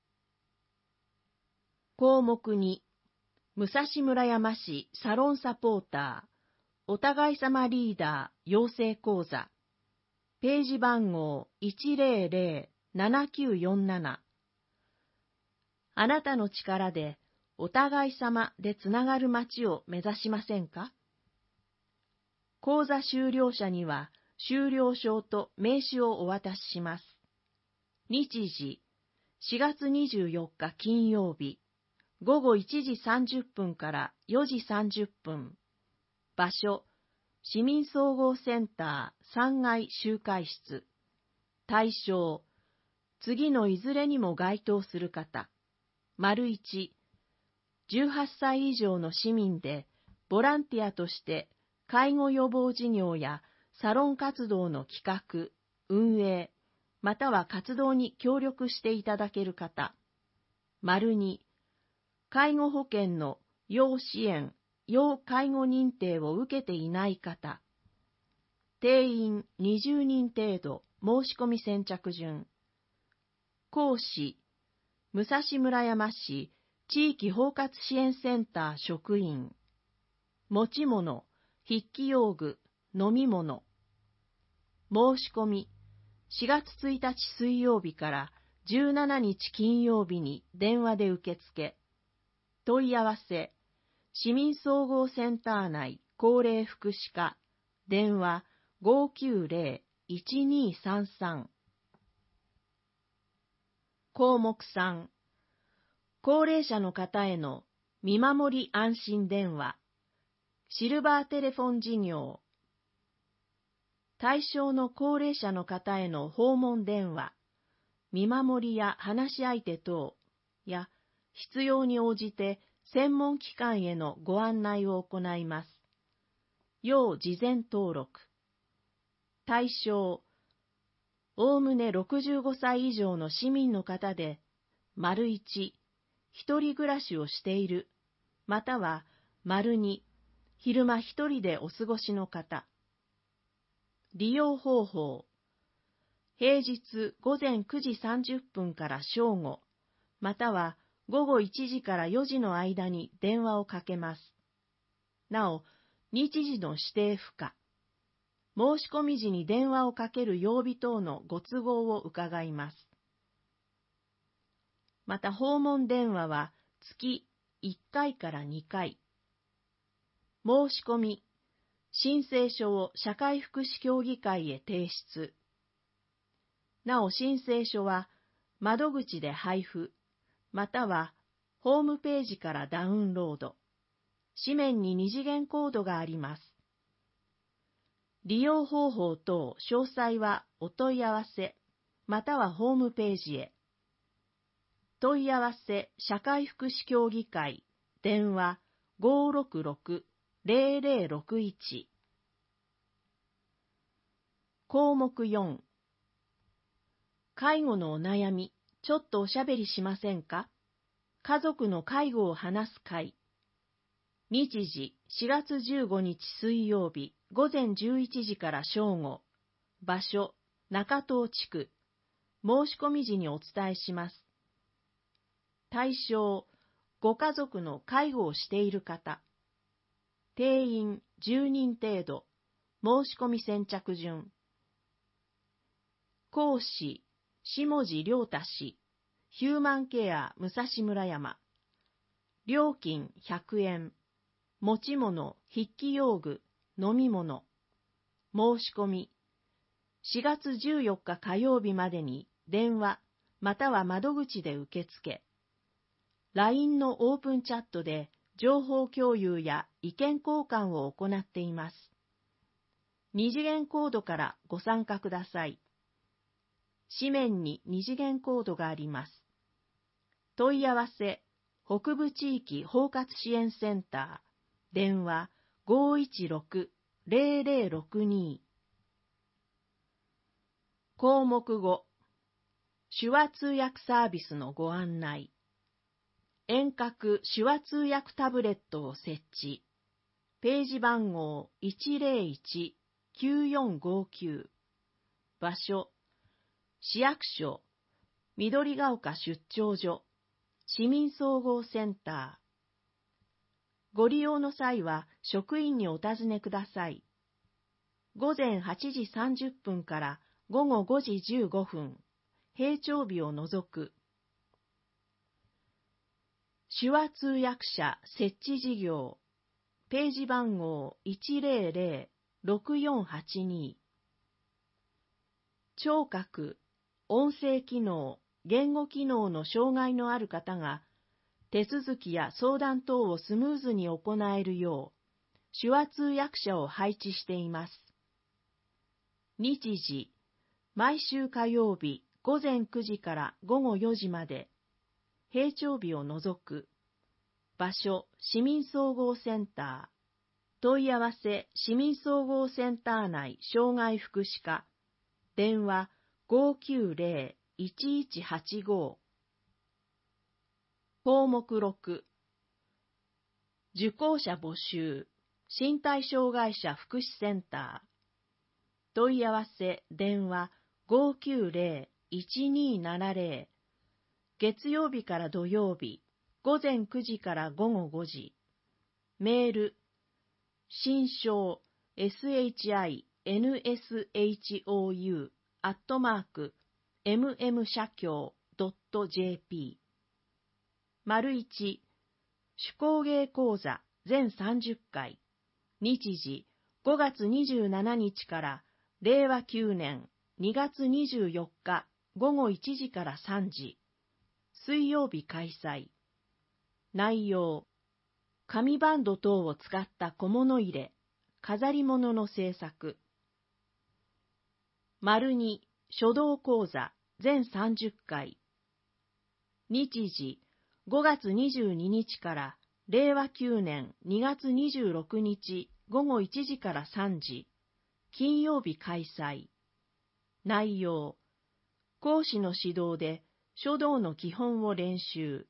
項目に、武蔵村山市サロンサポーター、お互い様リーダー養成講座、ページ番号いちぜろぜろ ななきゅうよんなな。あなたの力でお互い様でつながる街を目指しませんか？講座修了者には修了証と名刺をお渡しします。日時、しがつにじゅうよっか金曜日、ごごいちじさんじゅっぷんからよじさんじゅっぷん。場所、市民総合センターさんがい集会室。 対象、次のいずれにも該当する方。丸いち、じゅうはっさい以上の市民で、ボランティアとして介護予防事業やサロン活動の企画、運営、または活動に協力していただける方。丸に、介護保険の要支援、要介護認定を受けていない方。定員にじゅうにん程度、申し込み先着順。講師、武蔵村山市地域包括支援センター職員。持ち物、筆記用具、飲み物。申し込み、しがつついたち水曜日からじゅうしちにち金曜日に電話で受付。問い合わせ、市民総合センター内高齢福祉課、電話 ごーきゅうぜろ いちにーさんさん。項目さん、高齢者の方への見守り安心電話、シルバーテレフォン事業。対象の高齢者の方への訪問電話、見守りや話し相手等や必要に応じて専門機関へのご案内を行います。要事前登録。対象、おおむねろくじゅうごさい以上の市民の方で、丸いち、一人暮らしをしている、または丸に、昼間一人でお過ごしの方。利用方法。平日午前くじさんじゅっぷんから正午、または午後いちじからよじの間に電話をかけます。なお、日時の指定不可。申し込み時に電話をかける曜日等のご都合を伺います。また訪問電話は月いっかいからにかい。申し込み、申請書を社会福祉協議会へ提出。なお申請書は窓口で配布、またはホームページからダウンロード。紙面に二次元コードがあります。利用方法等詳細はお問い合わせ、またはホームページへ。問い合わせ社会福祉協議会、電話 ごーろくろく ぜろぜろろくいち。項目よん、介護のお悩み、ちょっとおしゃべりしませんか？家族の介護を話す会。日時しがつじゅうごにち水曜日午前じゅういちじから正午。場所中東地区。申し込み時にお伝えします。対象、ご家族の介護をしている方。定員じゅうにん程度。申し込み先着順。講師、下地亮太氏、ヒューマンケア武蔵村山。料金ひゃくえん。持ち物、筆記用具、飲み物。申し込み。しがつじゅうよっか火曜日までに電話、または窓口で受付。ライン のオープンチャットで情報共有や意見交換を行っています。二次元コードからご参加ください。紙面に二次元コードがあります。問い合わせ、北部地域包括支援センター。電話 ごーいちろく ぜろぜろろくに。項目ご、手話通訳サービスのご案内。遠隔手話通訳タブレットを設置。ページ番号 いちぜろいち きゅうよんごきゅう。場所、市役所、緑が丘出張所、市民総合センター。ご利用の際は職員にお尋ねください。ごぜんはちじさんじゅっぷんからごごごじじゅうごふん、平常日を除く。手話通訳者設置事業、ページ番号 いちぜろぜろろくよんはちに。聴覚、音声機能、言語機能の障害のある方が、手続きや相談等をスムーズに行えるよう、手話通訳者を配置しています。日時、 毎週火曜日午前くじから午後よじまで、平常日を除く。場所、市民総合センター。問い合わせ、市民総合センター内障害福祉課。電話 ごーきゅうぜろ いちいちはちご。項目ろく。受講者募集、身体障害者福祉センター。問い合わせ、電話 ごーきゅうぜろ いちにーななぜろ。月曜日から土曜日、午前くじから午後ごじ。メール、新商 シシンショウ アットマーク エムエム 社協 ドット ジェーピー。丸一、手工芸講座全さんじゅっかい。日時ごがつにじゅうしちにちかられいわきゅうねんにがつにじゅうよっかごごいちじからさんじ。水曜日開催。内容、紙バンド等を使った小物入れ、飾り物の制作。丸に、書道講座全さんじゅっかい。日時、ごがつにじゅうににちかられいわきゅうねんにがつにじゅうろくにちごごいちじからさんじ。金曜日開催。内容、講師の指導で書道の基本を練習。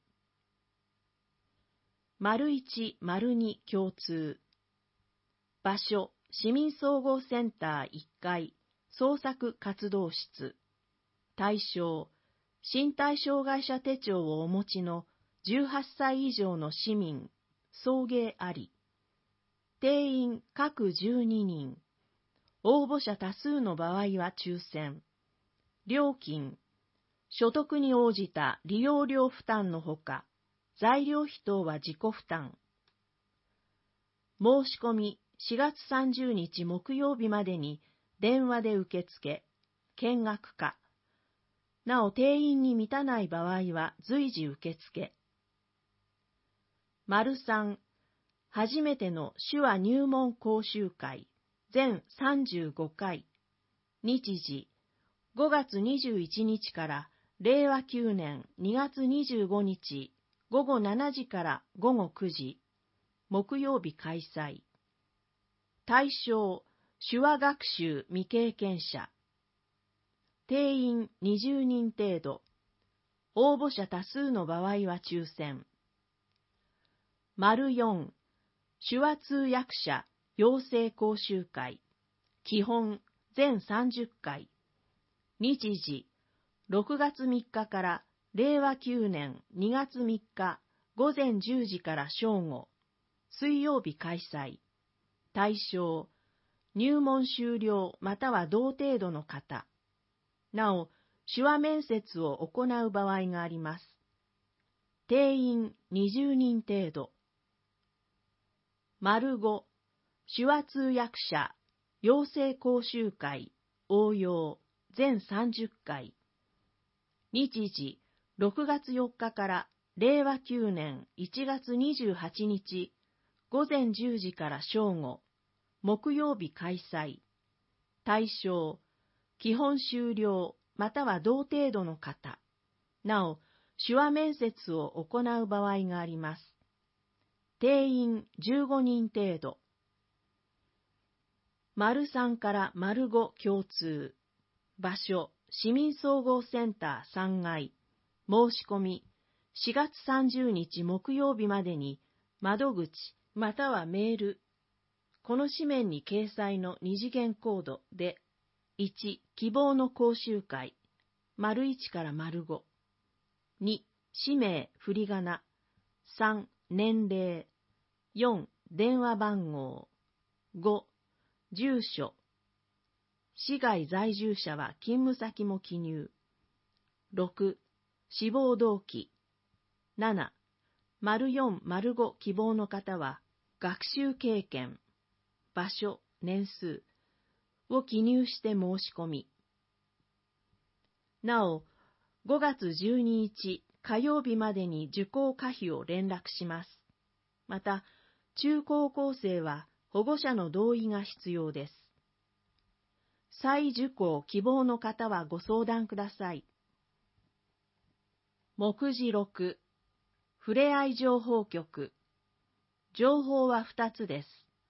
丸一、丸二共通。場所、市民総合センターいっかい、創作活動室。対象、身体障害者手帳をお持ちのじゅうはっさい以上の市民、送迎あり。定員各じゅうににん。応募者多数の場合は抽選。料金、所得に応じた利用料負担のほか、材料費等は自己負担。申し込みしがつさんじゅうにち木曜日までに電話で受付、見学か。なお定員に満たない場合は随時受付。丸三、初めての手話入門講習会、全さんじゅうごかい。日時、ごがつにじゅういちにちかられいわきゅうねんにがつにじゅうごにちごごしちじからごごくじ。木曜日開催。対象、手話学習未経験者。定員にじゅうにん程度。応募者多数の場合は抽選。丸四、手話通訳者養成講習会。基本全さんじゅっかい。日時、ろくがつみっかかられいわきゅうねんにがつみっかごぜんじゅうじから正午。水曜日開催。対象、入門修了または同程度の方。なお、手話面接を行う場合があります。定員にじゅうにん程度。丸ご、手話通訳者養成講習会応用全さんじゅっかい。日時、ろくがつよっかかられいわきゅうねんいちがつにじゅうはちにちごぜんじゅうじから正午。木曜日開催。対象、基本修了または同程度の方。なお、手話面接を行う場合があります。定員じゅうごにん程度。丸三から丸五共通。場所、市民総合センターさんがい。申し込み、しがつさんじゅうにち木曜日までに、窓口またはメール。この紙面に掲載の二次元コードで、いち、希望の講習会、丸いちから丸ご。に、氏名、振り仮名。さん、年齢。よん、電話番号。ご、住所。市外在住者は勤務先も記入。ろく、志望動機。なな、丸よん、丸ご希望の方は、学習経験、場所、年数を記入して申し込み。なお、ごがつじゅうににち火曜日までに受講可否を連絡します。また、中高校生は保護者の同意が必要です。 再受講希望の方はご相談ください。目次ろく、ふれあい情報局。情報はふたつです。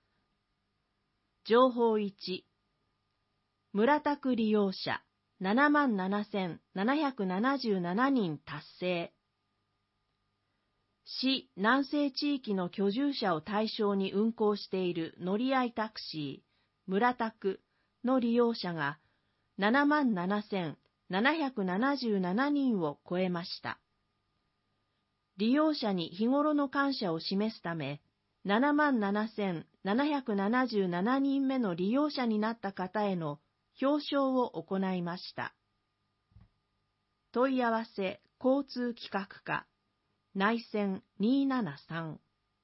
情報いち、村田区利用者ななまんななせんななひゃくななじゅうななにん達成。市南西地域の居住者を対象に運行している乗り合いタクシー、村田区の利用者がななまんななせんななひゃくななじゅうななにんを超えました。利用者に日頃の感謝を示すため、ななまんななせんななひゃくななじゅうななにんめの利用者になった方への表彰を行いました。問い合わせ交通企画課内線にーななさん。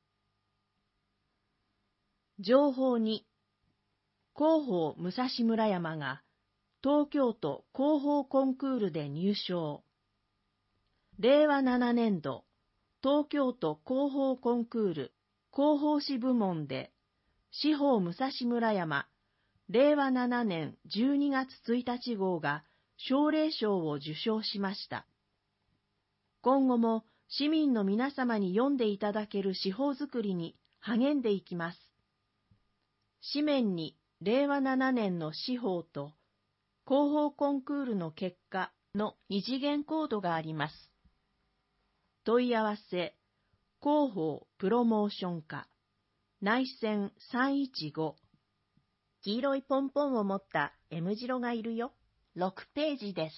情報に、広報武蔵村山が東京都広報コンクールで入賞。れいわななねんど東京都広報コンクール広報誌部門で市報武蔵村山れいわななねんじゅうにがつついたち号が奨励賞を受賞しました。今後も市民の皆様に読んでいただける司法づくりに励んでいきます。紙面にれいわななねんの司法と広報コンクールの結果の二次元コードがあります。問い合わせ、広報プロモーション課、内線さんいちご。黄色いポンポンを持った M 字路がいるよ。ろくページです。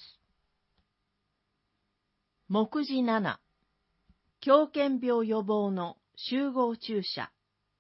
目次なな、狂犬病予防の集合注射。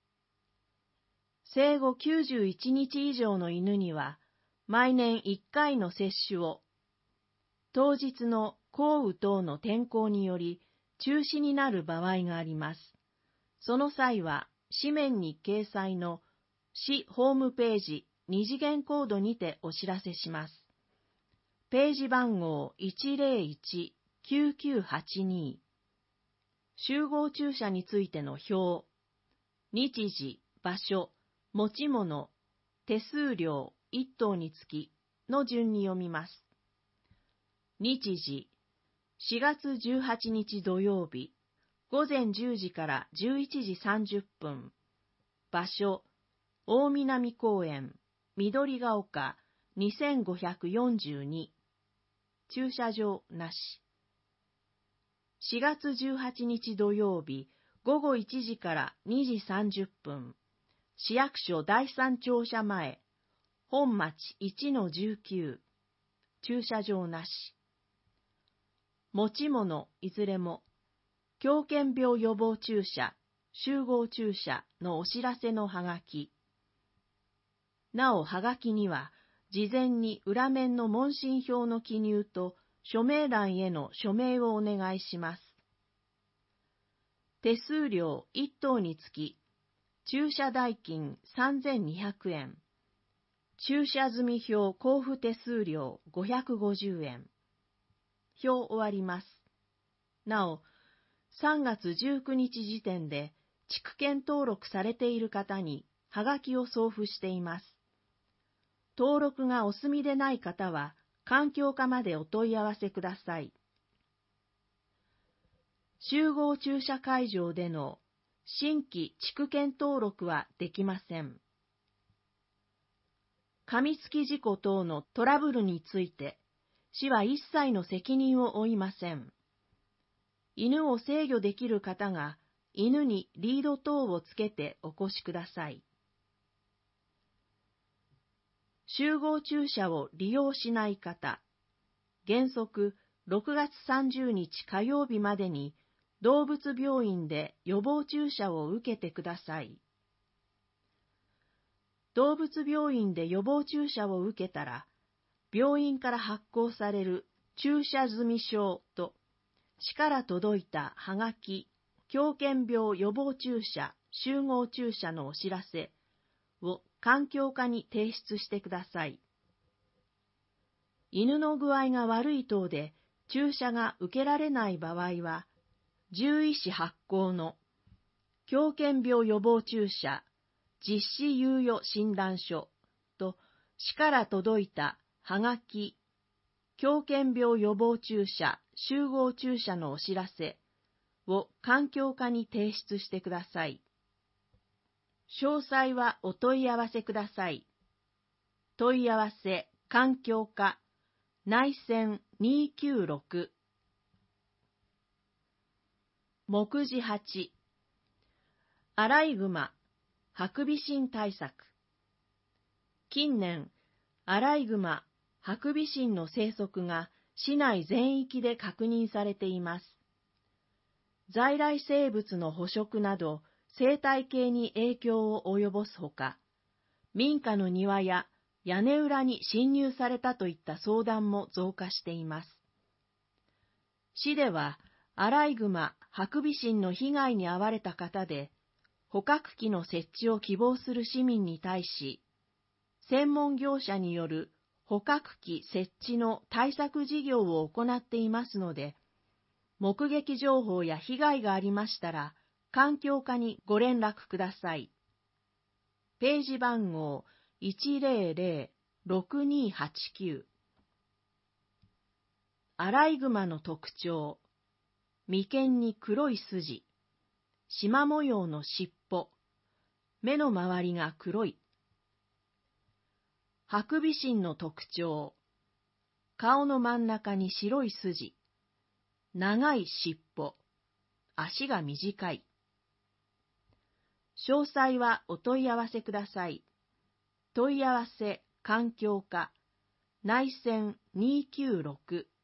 生後きゅうじゅういちにち以上の犬には、毎年いっかいの接種を、当日の降雨等の天候により中止になる場合があります。その際は、紙面に掲載の市ホームページ二次元コードにてお知らせします。ページ番号 いちぜろいちきゅうきゅうはちに。集合注射についての表、日時、場所、持ち物、手数料いっとうにつきの順に読みます。日時、しがつじゅうはちにち土曜日、ごぜんじゅうじからじゅういちじさんじゅっぷん。場所、大南公園、緑が丘にせんごひゃくよんじゅうに。駐車場なし。しがつじゅうはちにち土曜日、ごごいちじからにじさんじゅっぷん。市役所だいさん庁舎前、本町 いちのじゅうきゅう。駐車場なし。持ち物いずれも、狂犬病予防注射、集合注射のお知らせのはがき。なお、はがきには、事前に裏面の問診票の記入と署名欄への署名をお願いします。手数料いっとうにつき、駐車代金さんぜんにひゃくえん。駐車済票交付手数料ごひゃくごじゅうえん。表終わります。なお、さんがつじゅうくにち時点で、地区券登録されている方に、はがきを送付しています。登録がお済みでない方は、環境課までお問い合わせください。集合駐車会場での新規地区券登録はできません。噛みつき事故等のトラブルについて、市は一切の責任を負いません。犬を制御できる方が、犬にリード等をつけてお越しください。集合注射を利用しない方、原則ろくがつさんじゅうにち火曜日までに動物病院で予防注射を受けてください。動物病院で予防注射を受けたら、病院から発行される注射済証と、市から届いたはがき、狂犬病予防注射、集合注射のお知らせを環境課に提出してください。犬の具合が悪い等で注射が受けられない場合は、獣医師発行の狂犬病予防注射実施猶予診断書と市から届いたはがき、狂犬病予防注射、集合注射のお知らせを環境課に提出してください。詳細はお問い合わせください。問い合わせ環境課内線にきゅうろく。目次はち、アライグマ、ハクビシン対策。近年、アライグマ、ハクビシンの生息が市内全域で確認されています。在来生物の捕食など生態系に影響を及ぼすほか、民家の庭や屋根裏に侵入されたといった相談も増加しています。市では、アライグマ、ハクビシンの被害に遭われた方で、捕獲器の設置を希望する市民に対し、専門業者による捕獲器設置の対策事業を行っていますので、目撃情報や被害がありましたら、環境課にご連絡ください。ページ番号 いちぜろぜろろくにはちきゅう。アライグマの特徴。眉間に黒い筋、縞模様の尻尾、目の周りが黒い。ハクビシンの特徴。顔の真ん中に白い筋、長い尻尾、足が短い。詳細はお問い合わせください。問い合わせ環境課内線にきゅうろく。